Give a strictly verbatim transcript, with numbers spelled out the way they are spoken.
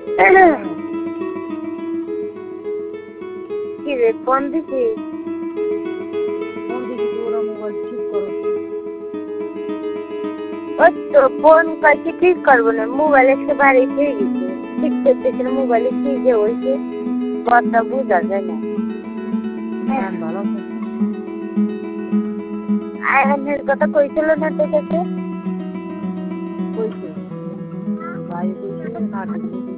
কি রে ফোন দিছিস? ফোন দিছি ওরা মোবাইল ঠিক করো। ওই তো ফোন কাছে ঠিক করবো না, মোবাইল একটু ভারী হয়ে গেছে, ঠিক করতেছে না। মোবাইলে কি যে হয়েছে কথা বোঝা যায় না। ভালো আয়নের কথা কইছিল না তোর কাছে? কইছে ভাই কইছে না